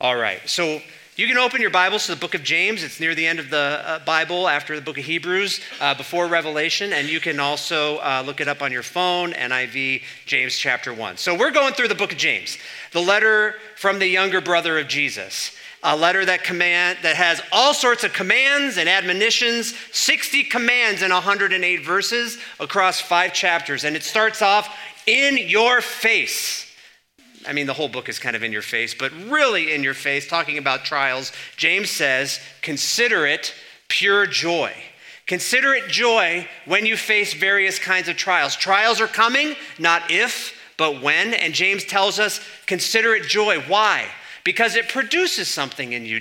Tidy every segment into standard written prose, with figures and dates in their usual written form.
All right, so you can open your Bibles to the book of James. It's near the end of the Bible, after the book of Hebrews, before Revelation, and you can also look it up on your phone, NIV, James chapter 1. So we're going through the book of James, the letter from the younger brother of Jesus, a letter that has all sorts of commands and admonitions, 60 commands in 108 verses across 5 chapters, and it starts off in your face. I mean, the whole book is kind of in your face, but really in your face, talking about trials. James says, consider it pure joy. Consider it joy when you face various kinds of trials. Trials are coming, not if, but when. And James tells us, consider it joy. Why? Because it produces something in you.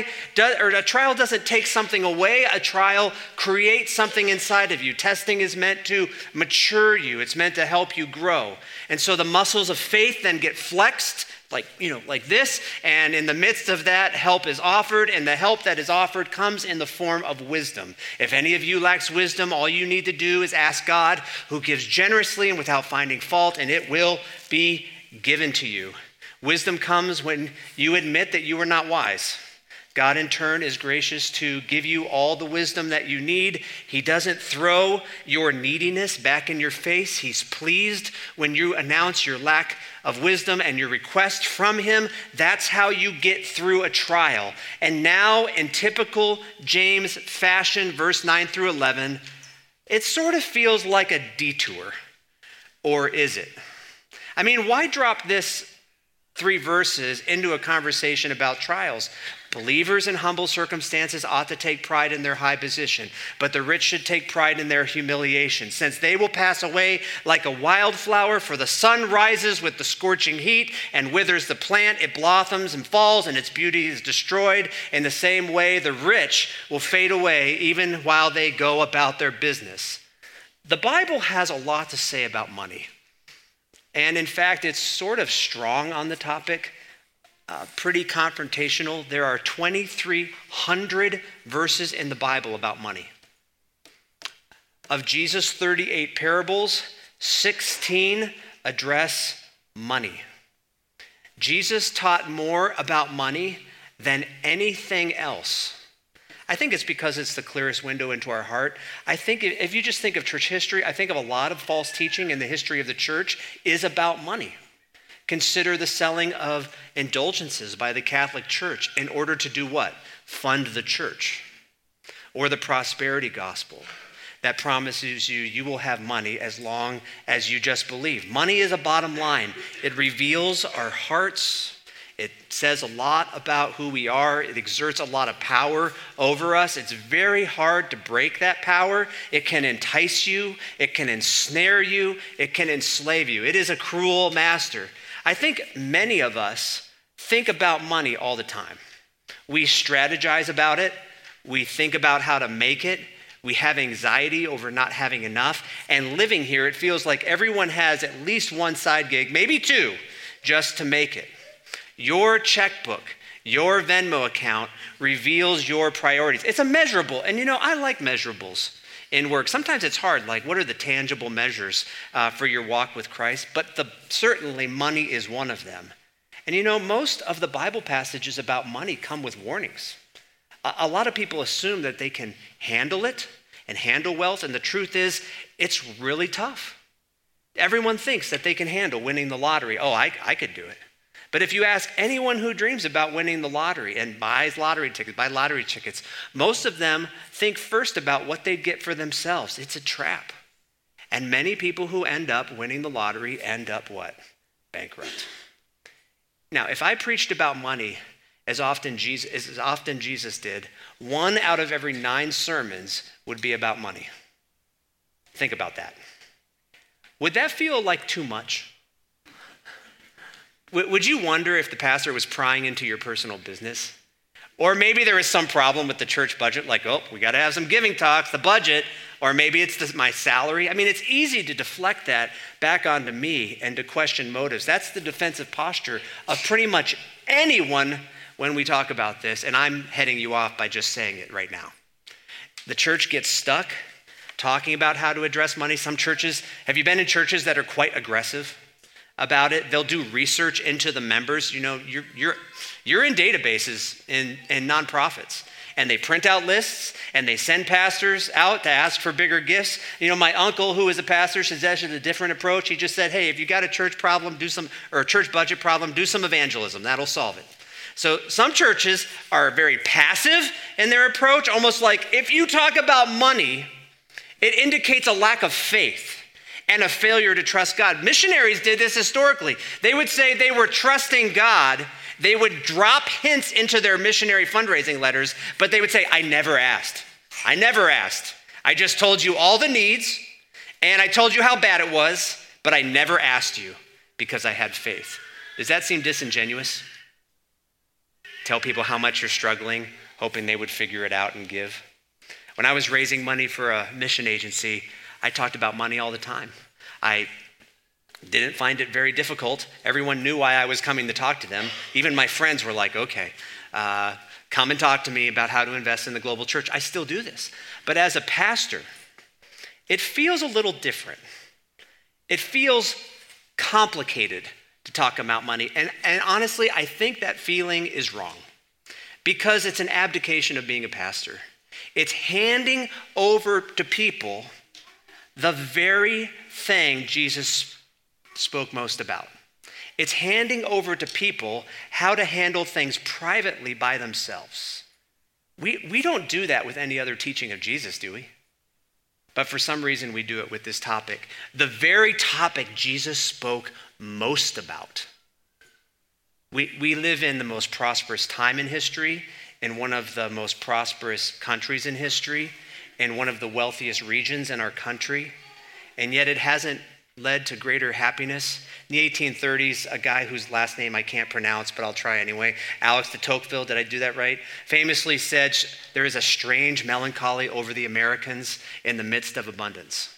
A trial doesn't take something away. A trial creates something inside of you. Testing is meant to mature you. It's meant to help you grow. And so the muscles of faith then get flexed like this. And in the midst of that, help is offered. And the help that is offered comes in the form of wisdom. If any of you lacks wisdom, all you need to do is ask God, who gives generously and without finding fault, and it will be given to you. Wisdom comes when you admit that you are not wise. God, in turn, is gracious to give you all the wisdom that you need. He doesn't throw your neediness back in your face. He's pleased when you announce your lack of wisdom and your request from him. That's how you get through a trial. And now, in typical James fashion, verse 9 through 11, it sort of feels like a detour. Or is it? I mean, why drop this 3 verses into a conversation about trials? Believers in humble circumstances ought to take pride in their high position, but the rich should take pride in their humiliation, since they will pass away like a wildflower, for the sun rises with the scorching heat and withers the plant. It blossoms and falls, and its beauty is destroyed. In the same way, the rich will fade away even while they go about their business. The Bible has a lot to say about money. And in fact, it's sort of strong on the topic, pretty confrontational. There are 2,300 verses in the Bible about money. Of Jesus' 38 parables, 16 address money. Jesus taught more about money than anything else. I think it's because it's the clearest window into our heart. I think if you just think of church history, I think of a lot of false teaching in the history of the church is about money. Consider the selling of indulgences by the Catholic Church in order to do what? Fund the church. Or the prosperity gospel that promises you will have money as long as you just believe. Money is a bottom line. It reveals our hearts. It says a lot about who we are. It exerts a lot of power over us. It's very hard to break that power. It can entice you. It can ensnare you. It can enslave you. It is a cruel master. I think many of us think about money all the time. We strategize about it. We think about how to make it. We have anxiety over not having enough. And living here, it feels like everyone has at least one side gig, maybe 2, just to make it. Your checkbook, your Venmo account reveals your priorities. It's a measurable, and I like measurables in work. Sometimes it's hard, like what are the tangible measures for your walk with Christ? But certainly money is one of them. And most of the Bible passages about money come with warnings. A lot of people assume that they can handle it and handle wealth, and the truth is it's really tough. Everyone thinks that they can handle winning the lottery. Oh, I could do it. But if you ask anyone who dreams about winning the lottery and buy lottery tickets, most of them think first about what they'd get for themselves. It's a trap. And many people who end up winning the lottery end up what? Bankrupt. Now, if I preached about money as often Jesus did, 1 out of every 9 sermons would be about money. Think about that. Would that feel like too much? Would you wonder if the pastor was prying into your personal business? Or maybe there is some problem with the church budget, like, we got to have some giving talks, the budget, or maybe it's my salary. I mean, it's easy to deflect that back onto me and to question motives. That's the defensive posture of pretty much anyone when we talk about this, and I'm heading you off by just saying it right now. The church gets stuck talking about how to address money. Some churches, have you been in churches that are quite aggressive? about it. They'll do research into the members. You know, you're in databases in nonprofits. And they print out lists, and they send pastors out to ask for bigger gifts. You know, my uncle, who is a pastor, suggested a different approach. He just said, hey, if you got a church problem, or a church budget problem, do some evangelism. That'll solve it. So some churches are very passive in their approach, almost like if you talk about money, it indicates a lack of faith and a failure to trust God. Missionaries did this historically. They would say they were trusting God. They would drop hints into their missionary fundraising letters, but they would say, I never asked. I never asked. I just told you all the needs, and I told you how bad it was, but I never asked you because I had faith. Does that seem disingenuous? Tell people how much you're struggling, hoping they would figure it out and give. When I was raising money for a mission agency, I talked about money all the time. I didn't find it very difficult. Everyone knew why I was coming to talk to them. Even my friends were like, okay, come and talk to me about how to invest in the global church. I still do this. But as a pastor, it feels a little different. It feels complicated to talk about money. And honestly, I think that feeling is wrong because it's an abdication of being a pastor. It's handing over to people the very thing Jesus spoke most about. It's handing over to people how to handle things privately by themselves. We don't do that with any other teaching of Jesus, do we? But for some reason, we do it with this topic. The very topic Jesus spoke most about. We live in the most prosperous time in history, in one of the most prosperous countries in history, in one of the wealthiest regions in our country, and yet it hasn't led to greater happiness. In the 1830s, a guy whose last name I can't pronounce, but I'll try anyway, Alex de Tocqueville, did I do that right? Famously said, there is a strange melancholy over the Americans in the midst of abundance.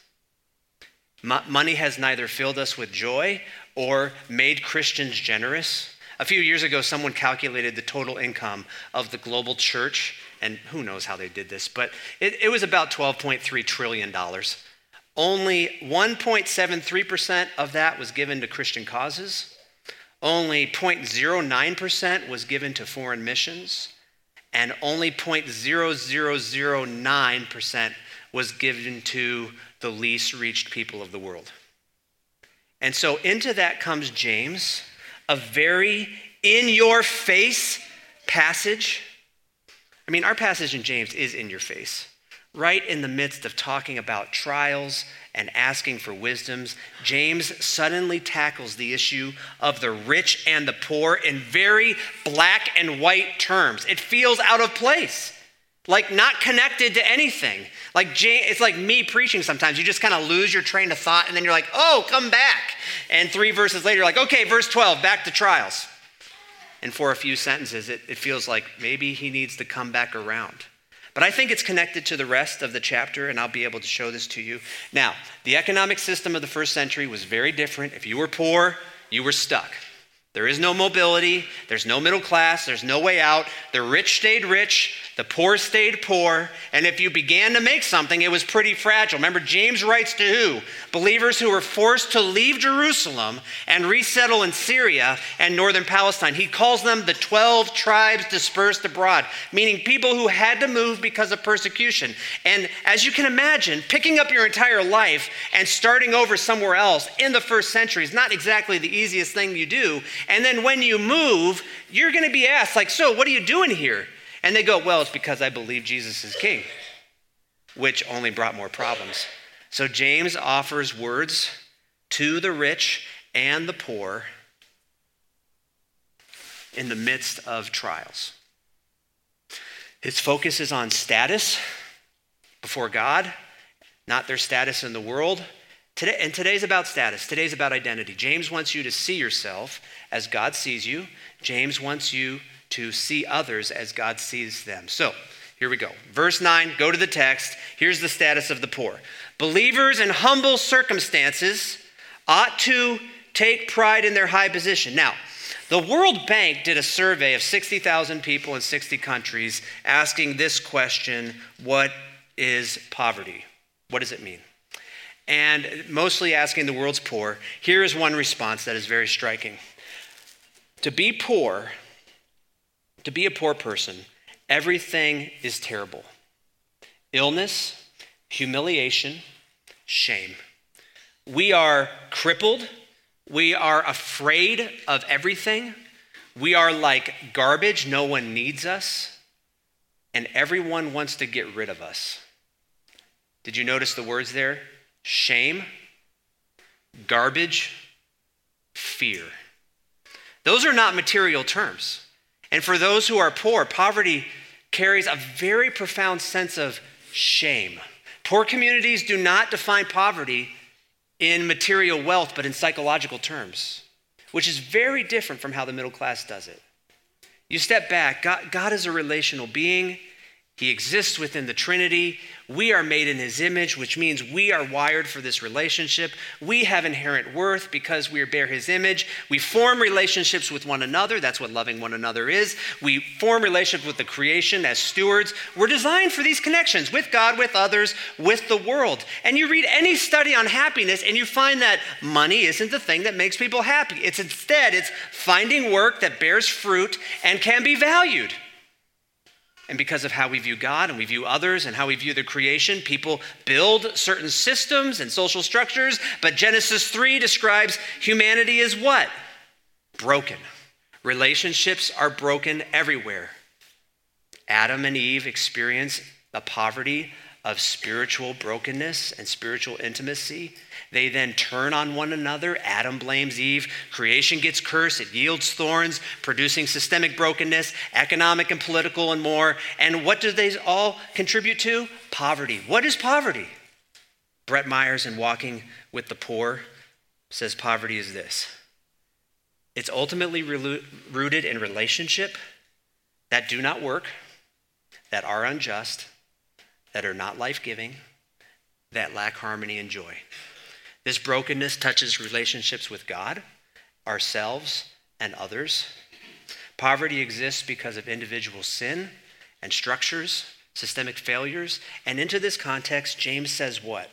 Money has neither filled us with joy or made Christians generous. A few years ago, someone calculated the total income of the global church, and who knows how they did this, but it was about $12.3 trillion. Only 1.73% of that was given to Christian causes. Only 0.09% was given to foreign missions. And only 0.0009% was given to the least reached people of the world. And so into that comes James, a very in-your-face passage. I mean, our passage in James is in your face. Right in the midst of talking about trials and asking for wisdoms, James suddenly tackles the issue of the rich and the poor in very black and white terms. It feels out of place, like not connected to anything. It's like me preaching sometimes. You just kind of lose your train of thought, and then you're like, oh, come back. And 3 verses later, you're like, okay, verse 12, back to trials. And for a few sentences, it feels like maybe he needs to come back around. But I think it's connected to the rest of the chapter, and I'll be able to show this to you. Now, the economic system of the first century was very different. If you were poor, you were stuck. There is no mobility. There's no middle class. There's no way out. The rich stayed rich. The poor stayed poor. And if you began to make something, it was pretty fragile. Remember, James writes to who? Believers who were forced to leave Jerusalem and resettle in Syria and northern Palestine. He calls them the 12 tribes dispersed abroad, meaning people who had to move because of persecution. And as you can imagine, picking up your entire life and starting over somewhere else in the first century is not exactly the easiest thing you do. And then when you move, you're going to be asked, like, so what are you doing here? And they go, well, it's because I believe Jesus is king, which only brought more problems. So James offers words to the rich and the poor in the midst of trials. His focus is on status before God, not their status in the world. Today's about status. Today's about identity. James wants you to see yourself as God sees you. James wants you to see others as God sees them. So here we go. Verse 9, go to the text. Here's the status of the poor. Believers in humble circumstances ought to take pride in their high position. Now, the World Bank did a survey of 60,000 people in 60 countries asking this question: what is poverty? What does it mean? and mostly asking the world's poor, here is one response that is very striking. To be a poor person, everything is terrible. Illness, humiliation, shame. We are crippled. We are afraid of everything. We are like garbage. No one needs us. And everyone wants to get rid of us. Did you notice the words there? Shame, garbage, fear. Those are not material terms. And for those who are poor, poverty carries a very profound sense of shame. Poor communities do not define poverty in material wealth, but in psychological terms, which is very different from how the middle class does it. You step back, God is a relational being. He exists within the Trinity. We are made in his image, which means we are wired for this relationship. We have inherent worth because we bear his image. We form relationships with one another. That's what loving one another is. We form relationships with the creation as stewards. We're designed for these connections with God, with others, with the world. And you read any study on happiness and you find that money isn't the thing that makes people happy. It's finding work that bears fruit and can be valued. And because of how we view God and we view others and how we view the creation, people build certain systems and social structures. But Genesis 3 describes humanity as what? Broken. Relationships are broken everywhere. Adam and Eve experience the poverty of spiritual brokenness and spiritual intimacy. They then turn on one another. Adam blames Eve. Creation gets cursed. It yields thorns, producing systemic brokenness, economic and political and more. And what do they all contribute to? Poverty. What is poverty? Brett Myers in Walking with the Poor says poverty is this. It's ultimately rooted in relationship that do not work, that are unjust, that are not life-giving, that lack harmony and joy. This brokenness touches relationships with God, ourselves, and others. Poverty exists because of individual sin and structures, systemic failures. And into this context, James says what?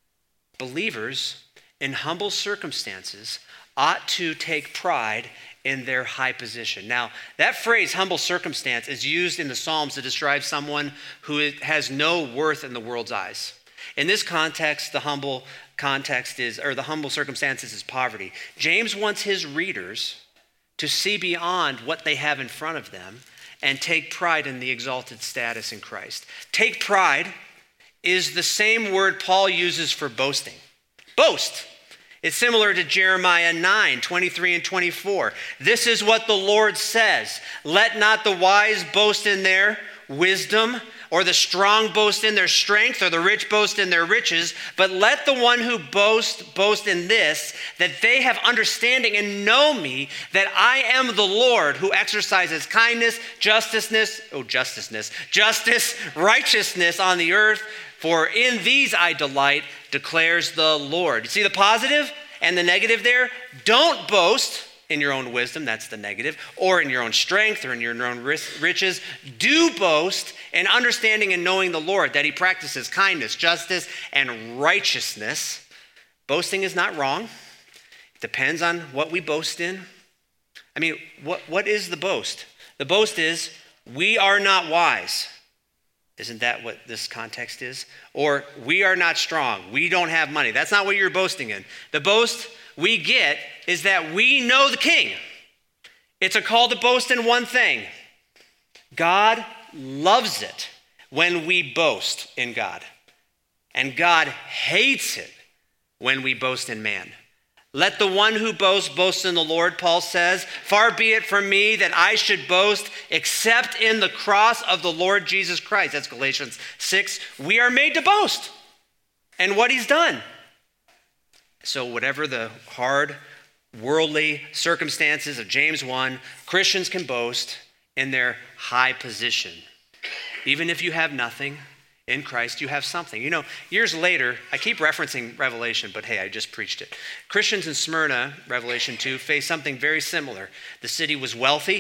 Believers in humble circumstances ought to take pride in their high position. Now, that phrase, humble circumstance, is used in the Psalms to describe someone who has no worth in the world's eyes. In this context, the humble circumstances is poverty. James wants his readers to see beyond what they have in front of them and take pride in the exalted status in Christ. Take pride is the same word Paul uses for boasting. Boast. It's similar to Jeremiah 9, 23 and 24. This is what the Lord says. Let not the wise boast in their wisdom, or the strong boast in their strength, or the rich boast in their riches, but let the one who boast in this, that they have understanding and know me, that I am the Lord who exercises kindness, justice, righteousness on the earth, for in these I delight, declares the Lord. You see the positive and the negative there? Don't boast in your own wisdom, that's the negative, or in your own strength, or in your own riches. Do boast in understanding and knowing the Lord, that he practices kindness, justice, and righteousness. Boasting is not wrong. It depends on what we boast in. I mean, what is the boast? The boast is, we are not wise. Isn't that what this context is? Or we are not strong. We don't have money. That's not what you're boasting in. The boast we get is that we know the King. It's a call to boast in one thing. God loves it when we boast in God. And God hates it when we boast in man. Let the one who boasts boast in the Lord, Paul says. Far be it from me that I should boast except in the cross of the Lord Jesus Christ. That's Galatians 6. We are made to boast and what he's done. So whatever the hard, worldly circumstances of James 1, Christians can boast in their high position. Even if you have nothing, in Christ you have something. You know, years later, I keep referencing Revelation, but hey, I just preached it. Christians in Smyrna, Revelation 2, face something very similar. The city was wealthy.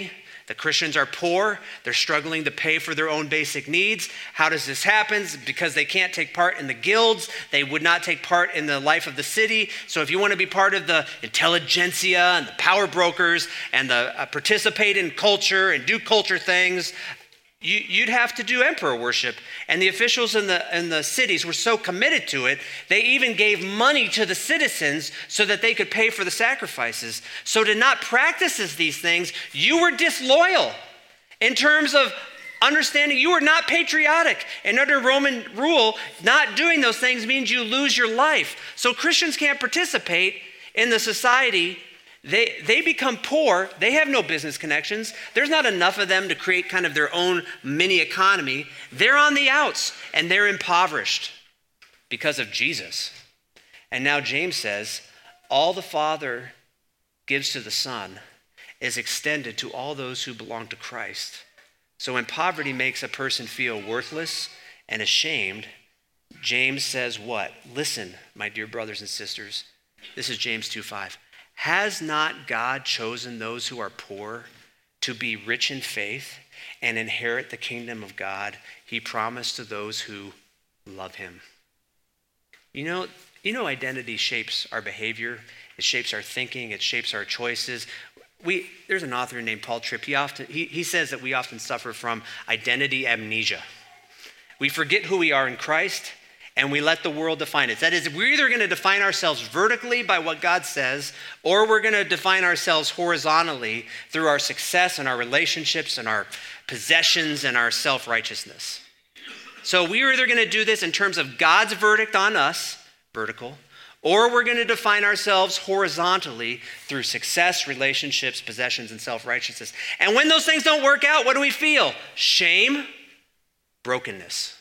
The Christians are poor. They're struggling to pay for their own basic needs. How does this happen? Because they can't take part in the guilds. They would not take part in the life of the city. So if you want to be part of the intelligentsia and the power brokers and the participate in culture and do culture things, you'd have to do emperor worship. And the officials in the cities were so committed to it, they even gave money to the citizens so that they could pay for the sacrifices. So to not practice these things, you were disloyal in terms of understanding you were not patriotic. And under Roman rule, not doing those things means you lose your life. So Christians can't participate in the society. They become poor. They have no business connections. There's not enough of them to create kind of their own mini economy. They're on the outs and they're impoverished because of Jesus. And now James says, all the Father gives to the Son is extended to all those who belong to Christ. So when poverty makes a person feel worthless and ashamed, James says what? Listen, my dear brothers and sisters. This is James 2:5. Has not God chosen those who are poor to be rich in faith and inherit the kingdom of God he promised to those who love him? You know, identity shapes our behavior. It shapes our thinking. It shapes our choices. There's an author named Paul Tripp. He says that we often suffer from identity amnesia. We forget who we are in Christ, and we let the world define it. That is, we're either going to define ourselves vertically by what God says, or we're going to define ourselves horizontally through our success and our relationships and our possessions and our self-righteousness. So we're either going to do this in terms of God's verdict on us, vertical, or we're going to define ourselves horizontally through success, relationships, possessions, and self-righteousness. And when those things don't work out, what do we feel? Shame, brokenness.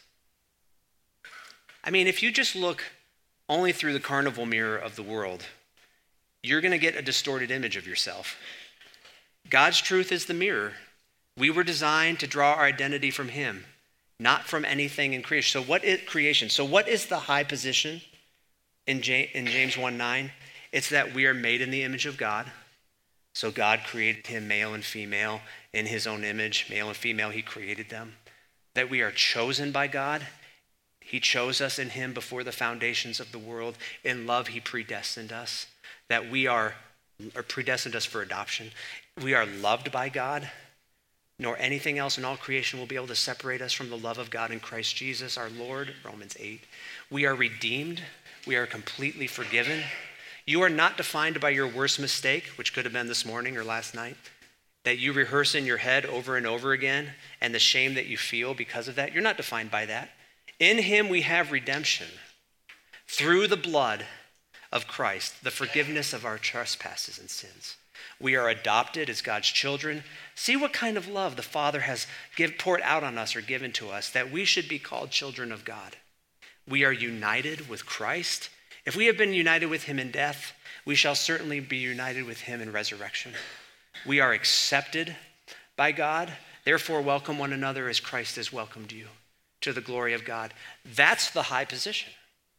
I mean, if you just look only through the carnival mirror of the world, you're going to get a distorted image of yourself. God's truth is the mirror. We were designed to draw our identity from him, not from anything in creation. So what is creation? So what is the high position in James 1:9? It's that we are made in the image of God. So God created him male and female in his own image. Male and female, he created them. That we are chosen by God. He chose us in him before the foundations of the world. In love, he predestined us. That we are predestined us for adoption. We are loved by God. Nor anything else in all creation will be able to separate us from the love of God in Christ Jesus, our Lord, Romans 8. We are redeemed. We are completely forgiven. You are not defined by your worst mistake, which could have been this morning or last night, that you rehearse in your head over and over again, and the shame that you feel because of that. You're not defined by that. In him we have redemption through the blood of Christ, the forgiveness of our trespasses and sins. We are adopted as God's children. See what kind of love the Father has poured out on us or given to us, that we should be called children of God. We are united with Christ. If we have been united with him in death, we shall certainly be united with him in resurrection. We are accepted by God. Therefore, welcome one another as Christ has welcomed you, to the glory of God. That's the high position.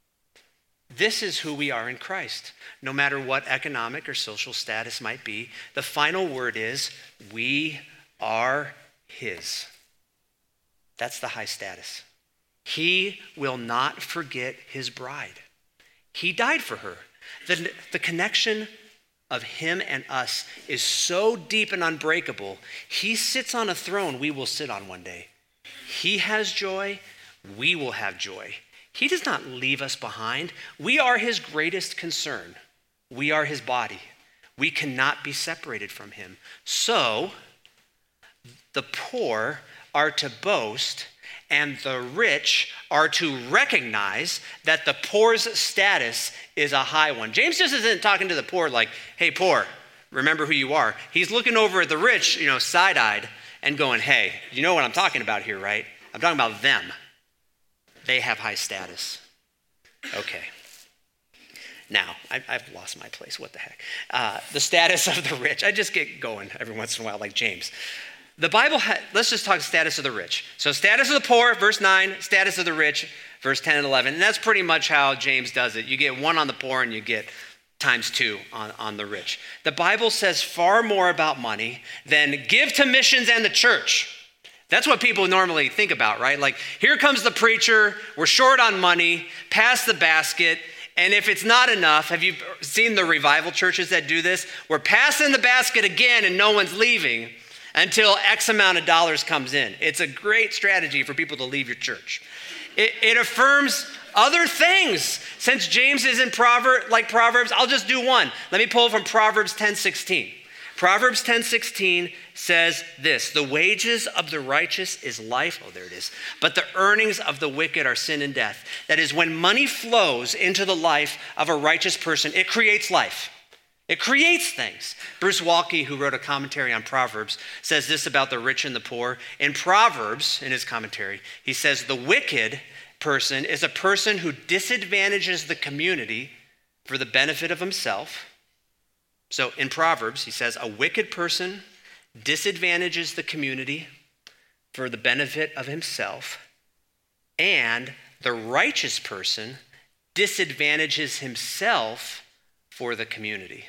This is who we are in Christ. No matter what economic or social status might be, the final word is, we are his. That's the high status. He will not forget his bride. He died for her. The connection of him and us is so deep and unbreakable. He sits on a throne we will sit on one day. He has joy, we will have joy. He does not leave us behind. We are his greatest concern. We are his body. We cannot be separated from him. So, the poor are to boast, and the rich are to recognize that the poor's status is a high one. James just isn't talking to the poor like, hey, poor, remember who you are. He's looking over at the rich, side-eyed, and going, hey, you know what I'm talking about here, right? I'm talking about them. They have high status. Okay. Now, I've lost my place. What the heck? The status of the rich. I just get going every once in a while like James. The Bible, let's just talk status of the rich. So status of the poor, verse 9, status of the rich, verse 10 and 11. And that's pretty much how James does it. You get one on the poor and you get times 2 on the rich. The Bible says far more about money than give to missions and the church. That's what people normally think about, right? Like, here comes the preacher, we're short on money, pass the basket, and if it's not enough, have you seen the revival churches that do this? We're passing the basket again and no one's leaving until X amount of dollars comes in. It's a great strategy for people to leave your church. It affirms other things. Since James is in Proverbs, I'll just do one. Let me pull from Proverbs 10:16. Proverbs 10:16 says this: the wages of the righteous is life. Oh, there it is. But the earnings of the wicked are sin and death. That is, when money flows into the life of a righteous person, it creates life. It creates things. Bruce Waltke, who wrote a commentary on Proverbs, says this about the rich and the poor. In Proverbs, in his commentary, he says the wicked person is a person who disadvantages the community for the benefit of himself. So in Proverbs, he says a wicked person disadvantages the community for the benefit of himself, and the righteous person disadvantages himself for the community.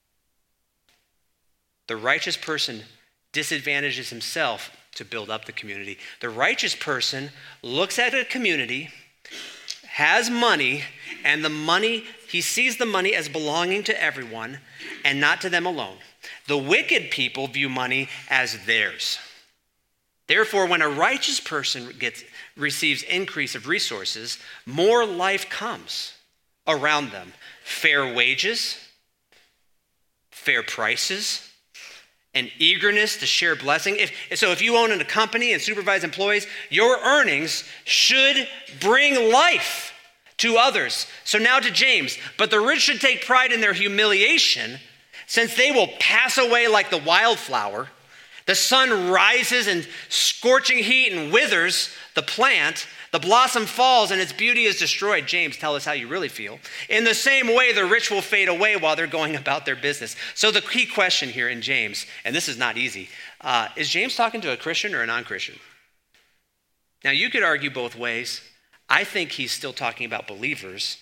The righteous person disadvantages himself to build up the community. The righteous person looks at a community, has money, and he sees the money as belonging to everyone and not to them alone. The wicked people view money as theirs. Therefore, when a righteous person receives increase of resources, more life comes around them. Fair wages, fair prices, an eagerness to share blessing. If you own a company and supervise employees, your earnings should bring life to others. So now to James, but the rich should take pride in their humiliation, since they will pass away like the wildflower. The sun rises in scorching heat and withers the plant. The blossom falls and its beauty is destroyed. James, tell us how you really feel. In the same way, the rich will fade away while they're going about their business. So the key question here in James, and this is not easy, is James talking to a Christian or a non-Christian? Now, you could argue both ways. I think he's still talking about believers,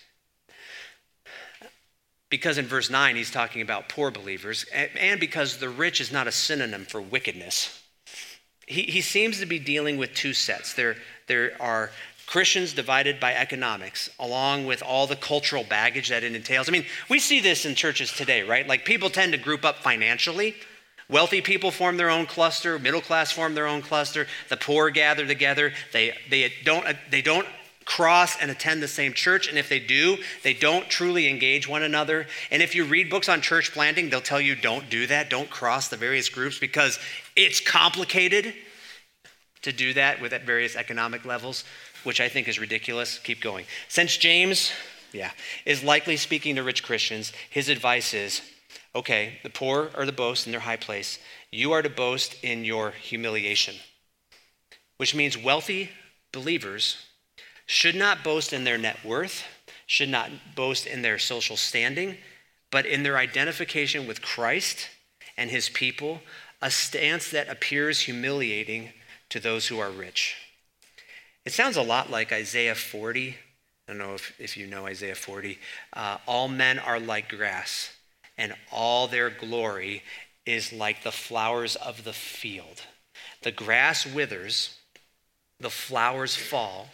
because in verse 9, he's talking about poor believers, and because the rich is not a synonym for wickedness. He seems to be dealing with two sets. There are Christians divided by economics, along with all the cultural baggage that it entails. I mean, we see this in churches today, right? Like, people tend to group up financially. Wealthy people form their own cluster. Middle class form their own cluster. The poor gather together. They don't cross and attend the same church, and if they do, they don't truly engage one another. And if you read books on church planting, they'll tell you don't do that, don't cross the various groups, because it's complicated to do that with at various economic levels, which I think is ridiculous. Keep going. Since James, is likely speaking to rich Christians, his advice is, okay, the poor are to boast in their high place. You are to boast in your humiliation, which means wealthy believers should not boast in their net worth, should not boast in their social standing, but in their identification with Christ and his people, a stance that appears humiliating to those who are rich. It sounds a lot like Isaiah 40. I don't know if you know Isaiah 40. All men are like grass, and all their glory is like the flowers of the field. The grass withers, the flowers fall,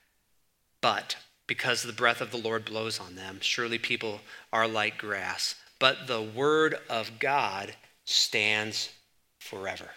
but because the breath of the Lord blows on them, surely people are like grass. But the word of God stands forever.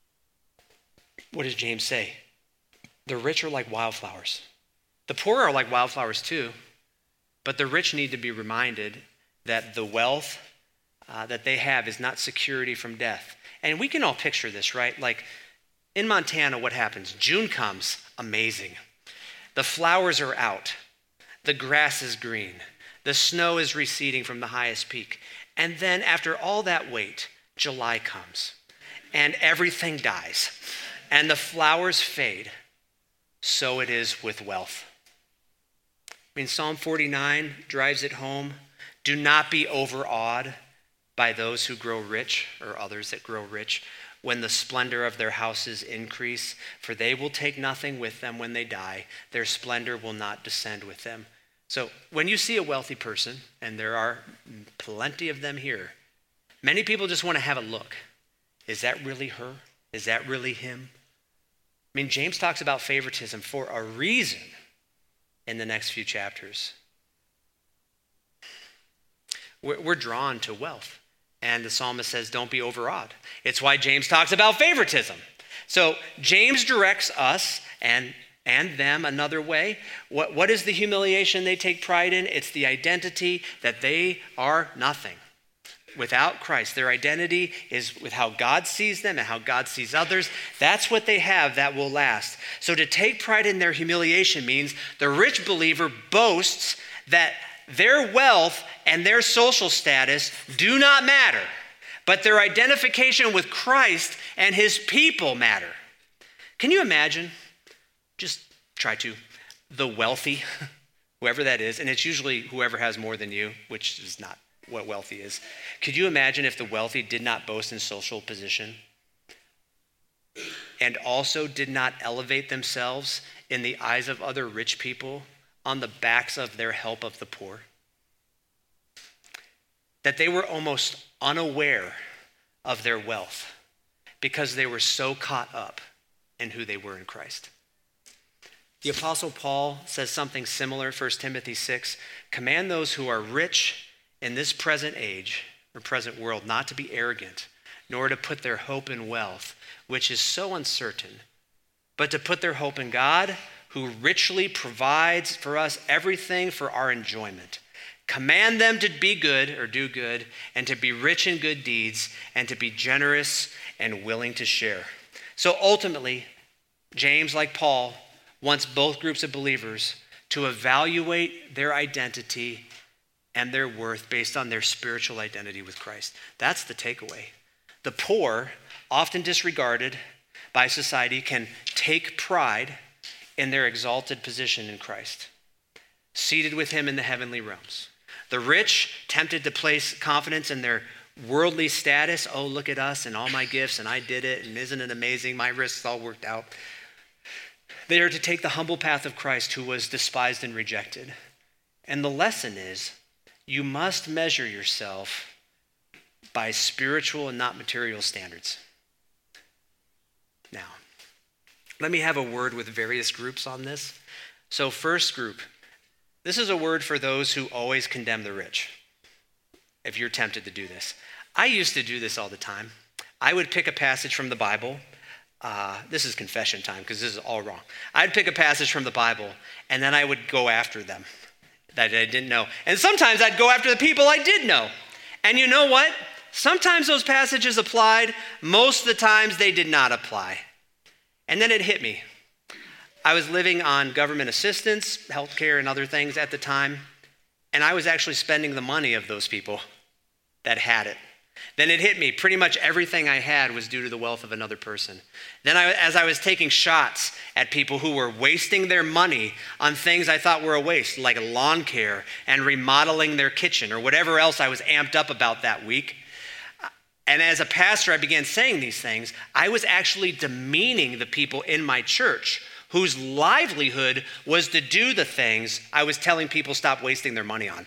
What does James say? The rich are like wildflowers. The poor are like wildflowers too, but the rich need to be reminded that the wealth that they have is not security from death. And we can all picture this, right? Like, in Montana, what happens? June comes, amazing. The flowers are out. The grass is green. The snow is receding from the highest peak. And then after all that wait, July comes and everything dies and the flowers fade. So it is with wealth. I mean, Psalm 49 drives it home. Do not be overawed by those who grow rich, or others that grow rich, when the splendor of their houses increase, for they will take nothing with them when they die. Their splendor will not descend with them. So when you see a wealthy person, and there are plenty of them here, many people just want to have a look. Is that really her? Is that really him? I mean, James talks about favoritism for a reason in the next few chapters. We're drawn to wealth. And the psalmist says, don't be overawed. It's why James talks about favoritism. So James directs us and them another way. What is the humiliation they take pride in? It's the identity that they are nothing. Without Christ, their identity is with how God sees them and how God sees others. That's what they have that will last. So to take pride in their humiliation means the rich believer boasts that their wealth and their social status do not matter, but their identification with Christ and his people matter. Can you imagine? Just try to. The wealthy, whoever that is, and it's usually whoever has more than you, which is not what wealthy is. Could you imagine if the wealthy did not boast in social position and also did not elevate themselves in the eyes of other rich people on the backs of their help of the poor? That they were almost unaware of their wealth because they were so caught up in who they were in Christ. The Apostle Paul says something similar, 1 Timothy 6, command those who are rich in this present age or present world not to be arrogant, nor to put their hope in wealth, which is so uncertain, but to put their hope in God, who richly provides for us everything for our enjoyment. Command them to be good or do good, and to be rich in good deeds, and to be generous and willing to share. So ultimately, James, like Paul, wants both groups of believers to evaluate their identity and their worth based on their spiritual identity with Christ. That's the takeaway. The poor, often disregarded by society, can take pride in their exalted position in Christ, seated with him in the heavenly realms. The rich, tempted to place confidence in their worldly status. Oh, look at us and all my gifts, and I did it, and isn't it amazing? My risks all worked out. They are to take the humble path of Christ, who was despised and rejected. And the lesson is, you must measure yourself by spiritual and not material standards. Now, let me have a word with various groups on this. So first group, this is a word for those who always condemn the rich, if you're tempted to do this. I used to do this all the time. I would pick a passage from the Bible. This is confession time because this is all wrong. I'd pick a passage from the Bible, and then I would go after them that I didn't know. And sometimes I'd go after the people I did know. And you know what? Sometimes those passages applied. Most of the times they did not apply. And then it hit me. I was living on government assistance, healthcare, and other things at the time, and I was actually spending the money of those people that had it. Then it hit me. Pretty much everything I had was due to the wealth of another person. Then as I was taking shots at people who were wasting their money on things I thought were a waste, like lawn care and remodeling their kitchen or whatever else I was amped up about that week. And as a pastor, I began saying these things. I was actually demeaning the people in my church whose livelihood was to do the things I was telling people stop wasting their money on.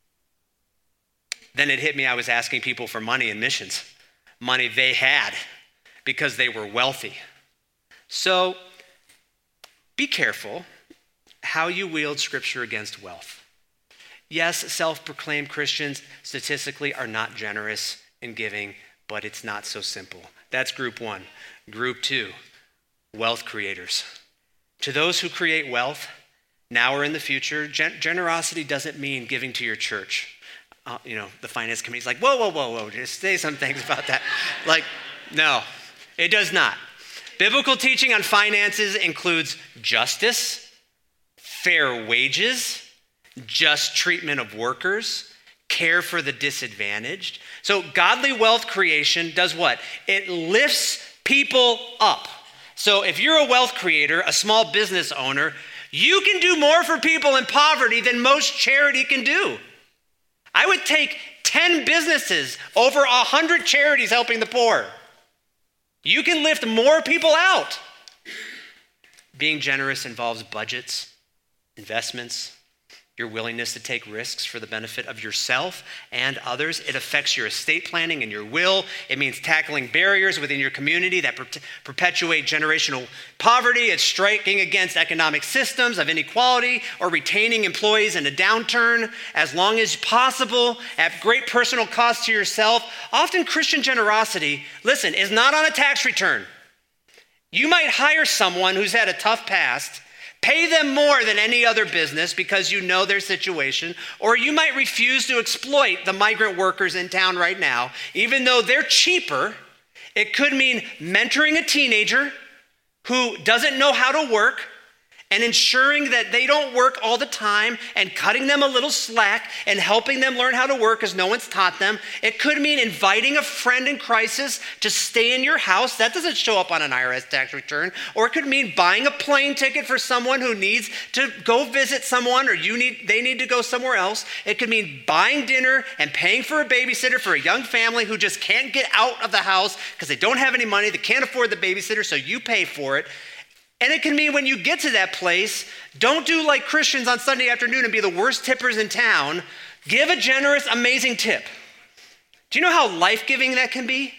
Then it hit me, I was asking people for money in missions, money they had because they were wealthy. So be careful how you wield scripture against wealth. Yes, self-proclaimed Christians statistically are not generous in giving, but it's not so simple. That's group one. Group two, wealth creators. To those who create wealth, now or in the future, generosity doesn't mean giving to your church. The finance committee's like, whoa, just say some things about that. No, it does not. Biblical teaching on finances includes justice, fair wages, just treatment of workers, care for the disadvantaged. So godly wealth creation does what? It lifts people up. So if you're a wealth creator, a small business owner, you can do more for people in poverty than most charity can do. I would take 10 businesses, over 100 charities helping the poor. You can lift more people out. Being generous involves budgets, investments, your willingness to take risks for the benefit of yourself and others. It affects your estate planning and your will. It means tackling barriers within your community that perpetuate generational poverty. It's striking against economic systems of inequality or retaining employees in a downturn as long as possible at great personal cost to yourself. Often Christian generosity, listen, is not on a tax return. You might hire someone who's had a tough past, pay them more than any other business because you know their situation, or you might refuse to exploit the migrant workers in town right now, even though they're cheaper. It could mean mentoring a teenager who doesn't know how to work and ensuring that they don't work all the time and cutting them a little slack and helping them learn how to work because no one's taught them. It could mean inviting a friend in crisis to stay in your house. That doesn't show up on an IRS tax return. Or it could mean buying a plane ticket for someone who needs to go visit someone or they need to go somewhere else. It could mean buying dinner and paying for a babysitter for a young family who just can't get out of the house because they don't have any money. They can't afford the babysitter, so you pay for it. And it can mean when you get to that place, don't do like Christians on Sunday afternoon and be the worst tippers in town. Give a generous, amazing tip. Do you know how life-giving that can be?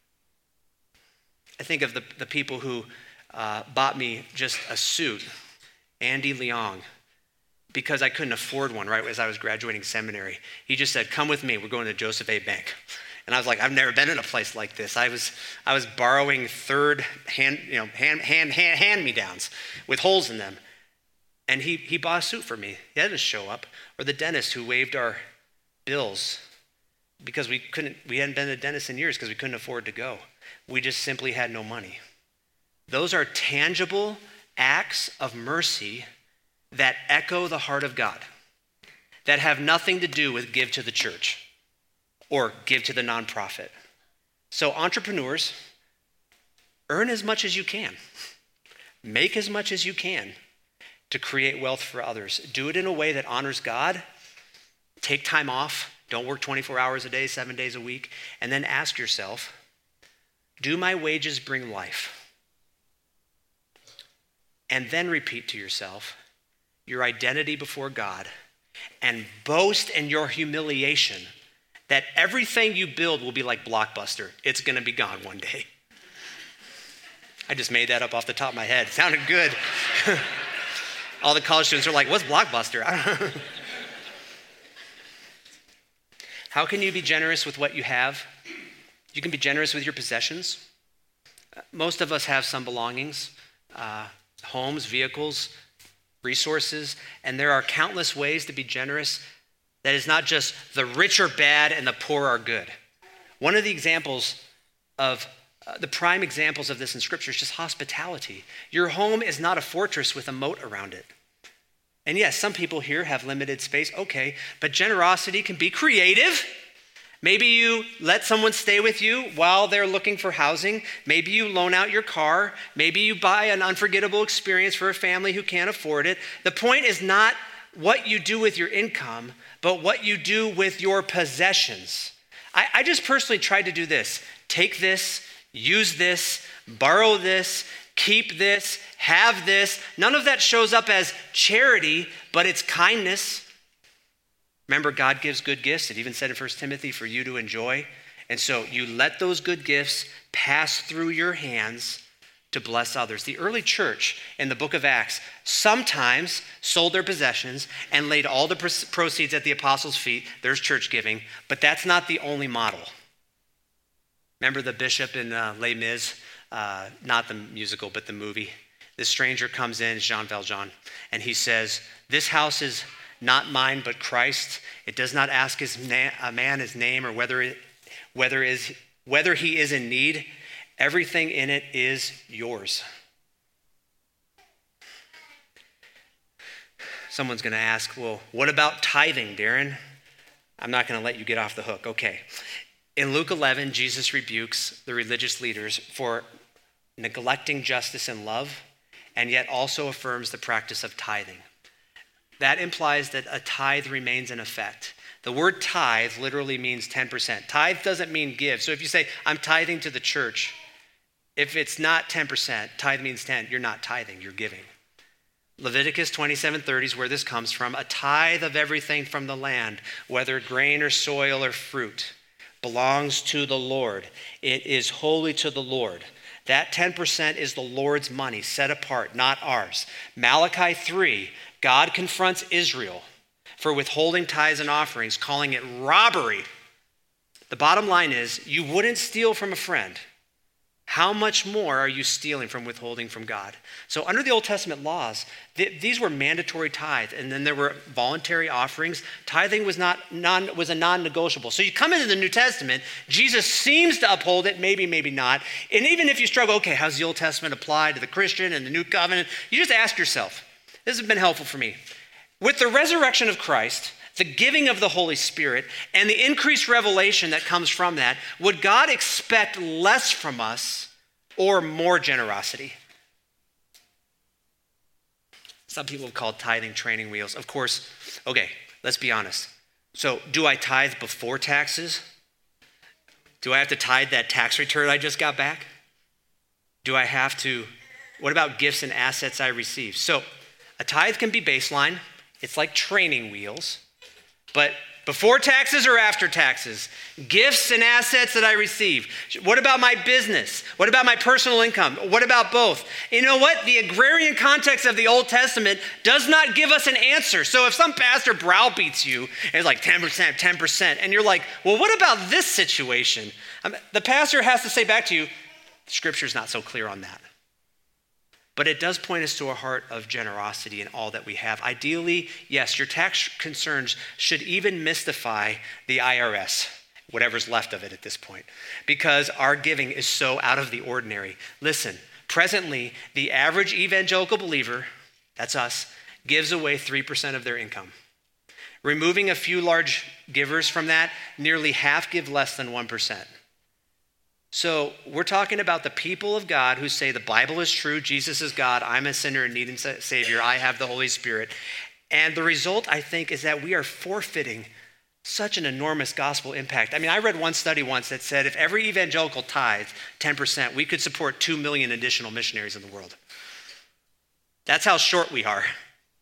I think of the people who bought me just a suit, Andy Leong, because I couldn't afford one right as I was graduating seminary. He just said, come with me, we're going to Joseph A. Bank. And I was like, I've never been in a place like this. I was borrowing third hand-me-downs with holes in them. And he bought a suit for me. He had to show up. Or the dentist who waived our bills because we hadn't been to the dentist in years because we couldn't afford to go. We just simply had no money. Those are tangible acts of mercy that echo the heart of God, that have nothing to do with give to the church or give to the nonprofit. So entrepreneurs, earn as much as you can. Make as much as you can to create wealth for others. Do it in a way that honors God. Take time off. Don't work 24 hours a day, 7 days a week. And then ask yourself, do my wages bring life? And then repeat to yourself your identity before God and boast in your humiliation that everything you build will be like Blockbuster. It's going to be gone one day. I just made that up off the top of my head. It sounded good. All the college students are like, what's Blockbuster? How can you be generous with what you have? You can be generous with your possessions. Most of us have some belongings, homes, vehicles, resources, and there are countless ways to be generous. That is not just the rich are bad and the poor are good. One of the examples of, the prime examples of this in Scripture is just hospitality. Your home is not a fortress with a moat around it. And yes, some people here have limited space, okay, but generosity can be creative. Maybe you let someone stay with you while they're looking for housing. Maybe you loan out your car. Maybe you buy an unforgettable experience for a family who can't afford it. The point is not what you do with your income, but what you do with your possessions. I just personally tried to do this. Take this, use this, borrow this, keep this, have this. None of that shows up as charity, but it's kindness. Remember, God gives good gifts. It even said in 1 Timothy for you to enjoy. And so you let those good gifts pass through your hands to bless others. The early church in the book of Acts sometimes sold their possessions and laid all the proceeds at the apostles' feet. There's church giving, but that's not the only model. Remember the bishop in Les Mis, not the musical, but the movie. This stranger comes in, it's Jean Valjean, and he says, this house is not mine, but Christ. It does not ask a man his name or whether he is in need. Everything in it is yours. Someone's going to ask, well, what about tithing, Darren? I'm not going to let you get off the hook. Okay. In Luke 11, Jesus rebukes the religious leaders for neglecting justice and love, and yet also affirms the practice of tithing. That implies that a tithe remains in effect. The word tithe literally means 10%. Tithe doesn't mean give. So if you say, I'm tithing to the church, if it's not 10%, tithe means 10, you're not tithing, you're giving. Leviticus 27:30 is where this comes from. A tithe of everything from the land, whether grain or soil or fruit, belongs to the Lord. It is holy to the Lord. That 10% is the Lord's money, set apart, not ours. Malachi 3, God confronts Israel for withholding tithes and offerings, calling it robbery. The bottom line is, you wouldn't steal from a friend. How much more are you stealing from withholding from God? So under the Old Testament laws, these were mandatory tithe, and then there were voluntary offerings. Tithing was a non-negotiable. So you come into the New Testament, Jesus seems to uphold it, maybe not. And even if you struggle, okay, how's the Old Testament apply to the Christian and the New Covenant? You just ask yourself, this has been helpful for me. With the resurrection of Christ, the giving of the Holy Spirit, and the increased revelation that comes from that, would God expect less from us or more generosity? Some people have called tithing training wheels. Of course, okay, let's be honest. So do I tithe before taxes? Do I have to tithe that tax return I just got back? What about gifts and assets I receive? So a tithe can be baseline. It's like training wheels. But before taxes or after taxes, gifts and assets that I receive. What about my business? What about my personal income? What about both? You know what? The agrarian context of the Old Testament does not give us an answer. So if some pastor browbeats you, and it's like 10%, 10%, and you're like, well, what about this situation? The pastor has to say back to you, Scripture's not so clear on that. But it does point us to a heart of generosity in all that we have. Ideally, yes, your tax concerns should even mystify the IRS, whatever's left of it at this point, because our giving is so out of the ordinary. Listen, presently, the average evangelical believer, that's us, gives away 3% of their income. Removing a few large givers from that, nearly half give less than 1%. So we're talking about the people of God who say the Bible is true, Jesus is God, I'm a sinner and needing a Savior, I have the Holy Spirit. And the result, I think, is that we are forfeiting such an enormous gospel impact. I mean, I read one study once that said if every evangelical tithed 10%, we could support 2 million additional missionaries in the world. That's how short we are.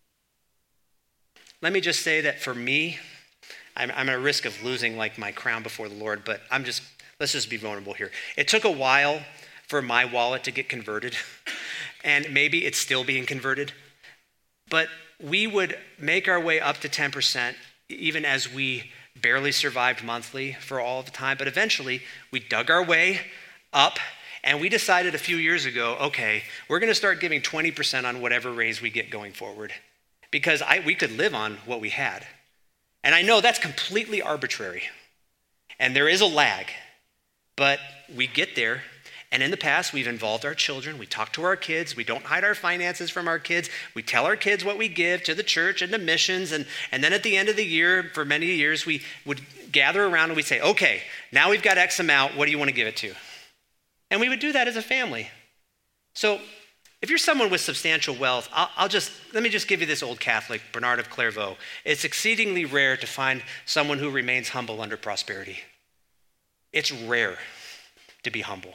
Let me just say that for me, I'm at a risk of losing like my crown before the Lord, but let's just be vulnerable here. It took a while for my wallet to get converted, and maybe it's still being converted, but we would make our way up to 10%, even as we barely survived monthly for all of the time, but eventually we dug our way up, and we decided a few years ago, okay, we're gonna start giving 20% on whatever raise we get going forward, because we could live on what we had. And I know that's completely arbitrary, and there is a lag. But we get there, and in the past, we've involved our children. We talk to our kids. We don't hide our finances from our kids. We tell our kids what we give to the church and to missions. And then at the end of the year, for many years, we would gather around and we'd say, okay, now we've got X amount. What do you want to give it to? And we would do that as a family. So if you're someone with substantial wealth, let me just give you this old Catholic, Bernard of Clairvaux. It's exceedingly rare to find someone who remains humble under prosperity. It's rare to be humble.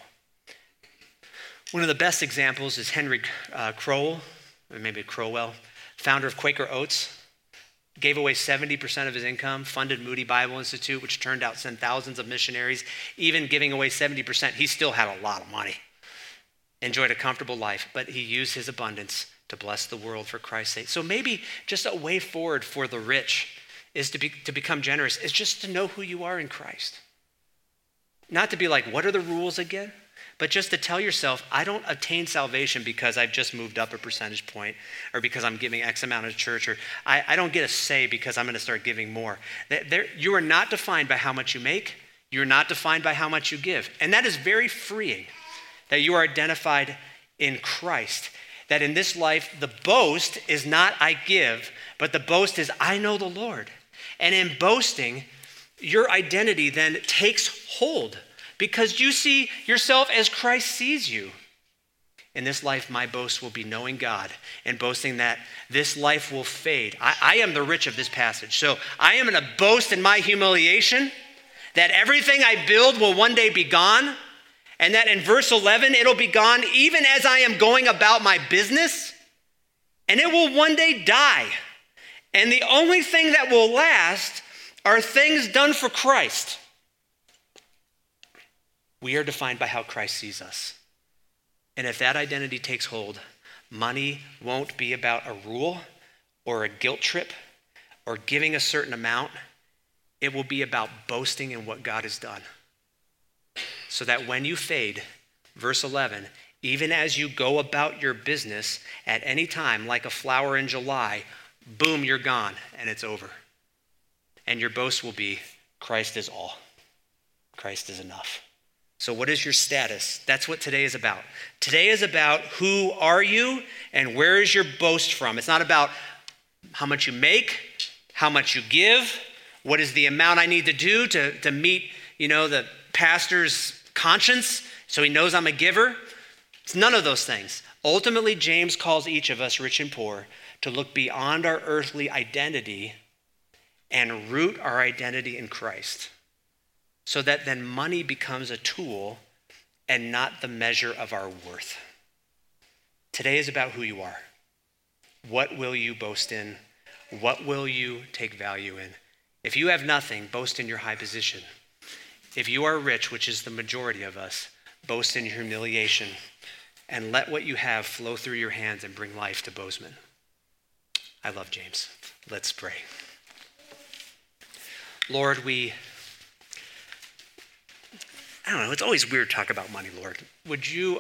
One of the best examples is Henry Crowell, or maybe Crowell, founder of Quaker Oats. Gave away 70% of his income, funded Moody Bible Institute, which turned out sent thousands of missionaries. Even giving away 70%, he still had a lot of money. Enjoyed a comfortable life, but he used his abundance to bless the world for Christ's sake. So maybe just a way forward for the rich is to become generous, is just to know who you are in Christ. Not to be like, what are the rules again? But just to tell yourself, I don't attain salvation because I've just moved up a percentage point or because I'm giving X amount of church, or I don't get a say because I'm going to start giving more. You are not defined by how much you make. You're not defined by how much you give. And that is very freeing, that you are identified in Christ. That in this life, the boast is not I give, but the boast is I know the Lord. And in boasting, your identity then takes hold because you see yourself as Christ sees you. In this life, my boast will be knowing God and boasting that this life will fade. I am the rich of this passage. So I am going to boast in my humiliation that everything I build will one day be gone, and that in verse 11, it'll be gone even as I am going about my business. and it will one day die. And the only thing that will last are things done for Christ. We are defined by how Christ sees us. And if that identity takes hold, money won't be about a rule or a guilt trip or giving a certain amount. It will be about boasting in what God has done. So that when you fade, verse 11, even as you go about your business at any time, like a flower in July, boom, you're gone and it's over. And your boast will be, Christ is all. Christ is enough. So what is your status? That's what today is about. Today is about who are you and where is your boast from. It's not about how much you make, how much you give, what is the amount I need to do to meet, the pastor's conscience so he knows I'm a giver. It's none of those things. Ultimately, James calls each of us, rich and poor, to look beyond our earthly identity and root our identity in Christ, so that then money becomes a tool and not the measure of our worth. Today is about who you are. What will you boast in? What will you take value in? If you have nothing, boast in your high position. If you are rich, which is the majority of us, boast in your humiliation, and let what you have flow through your hands and bring life to Bozeman. I love James. Let's pray. Lord, I don't know, it's always weird to talk about money, Lord. Would you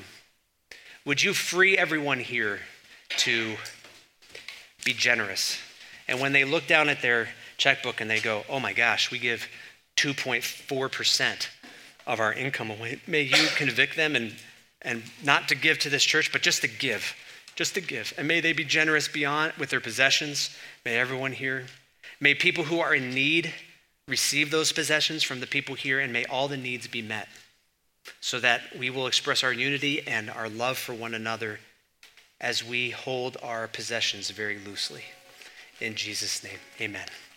free everyone here to be generous? And when they look down at their checkbook and they go, oh my gosh, we give 2.4% of our income away, may you convict them and not to give to this church, but just to give. And may they be generous beyond with their possessions. May everyone here, may people who are in need receive those possessions from the people here, and may all the needs be met so that we will express our unity and our love for one another as we hold our possessions very loosely. In Jesus' name, amen.